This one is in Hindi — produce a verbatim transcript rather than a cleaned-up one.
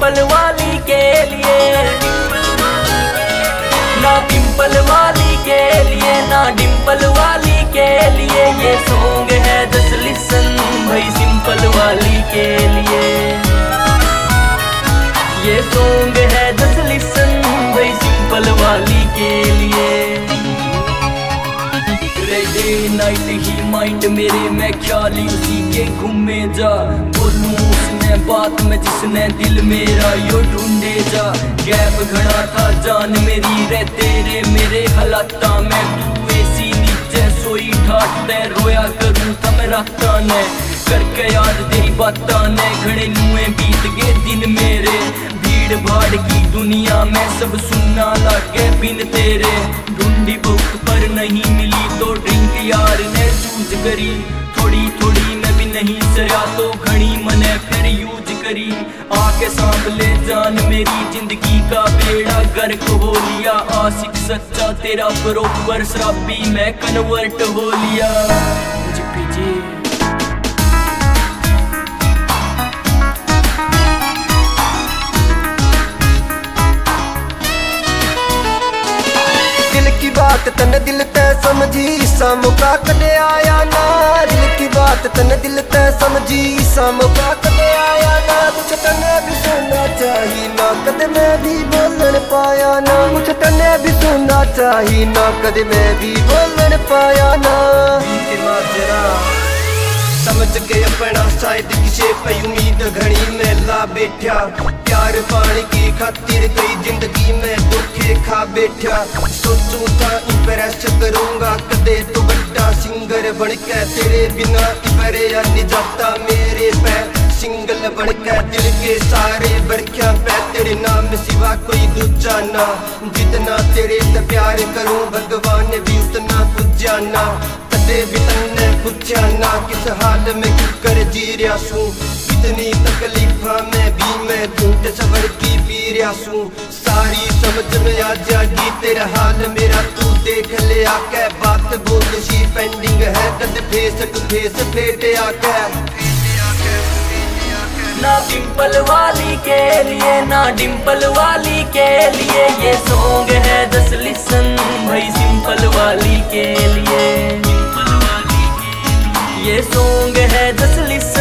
डिंपल वाली के लिए, ना डिंपल वाली के लिए, ना डिंपल वाली के लिए। ये सॉन्ग है जस्ट लिसन भाई सिंपल वाली के लिए। ये सॉन्ग है जस्ट लिसन भाई सिंपल वाली के लिए। डे नाइट ही माइंड मेरे में ख्याली उसी के घूमे जा, बोलूं उसने बात में जिसने दिल मेरा यो ढूंढे जा। गैप घड़ा था जान मेरी रे तेरे मेरे हालाता में, तू ऐसी नीचे सोई ठाटते रोया करूं तम राता ने, करके याद तेरी बाता ने घड़े लुए बीत गए दिन मेरे। भीड़ भाड़ की दुनिया में सब सुनना लागे बिन तेरे, ढूंढी बहुत पर नहीं मिली तो ड्रिंक यार ने चूज करी। थोड़ी थोड़ी मैं भी नहीं सरा तो घड़ी मने फिर यूज करी। आके सांभ ले जान मेरी जिंदगी का बेड़ा गर्क हो लिया। आशिक सच्चा तेरा बरोबर शराबी मैं कन्वर्ट हो लिया। बात तन दिल ते समझी सा मौका कदे आया ना, दिल की बात तन दिल ते समझी सा मौका कदे आया ना। कुछ तने भी सुनना चाहिए ना कदे मैं भी बोलन पाया ना, कुछ तने भी सुनना चाहिए ना कदे मैं भी बोलन पाया ना। समझ के अपना शायद किसे पे उम्मीद घड़ी में ला बैठा, प्यार पाने की खातिर कई जिंदगी में धोखे खा बैठा। सोचूं था इम्प्रेस करूंगा कदे तो बड़ा सिंगर बन के, तेरे बिना इबरे या नहीं जाता मेरे पैर। सिंगल बन के दिल के सारे बरखिया पे तेरे नाम सिवा कोई दूजा ना। जितना तेरे से प्यार करूं भगवान भी उतना कुछ जाना। कदे भी तन्ने पूछा ना किस हाल में क्यों कर जी रहा सूं, इतनी तकलीफा में भी मैं ढूंढ सबर की पी रहा सूं। सारी समझ में आ जाएगी तेरा हाल मेरा तू देख ले आके। बात बहुत सी पेंडिंग है कद फेस टू फेस फेटे आके। ना डिंपल वाली के लिए, ना डिंपल वाली के लिए। ये सॉन्ग है जस्ट लिसन भाई सिंपल वाली के लिए। ये सॉन्ग है जस्ट लिसन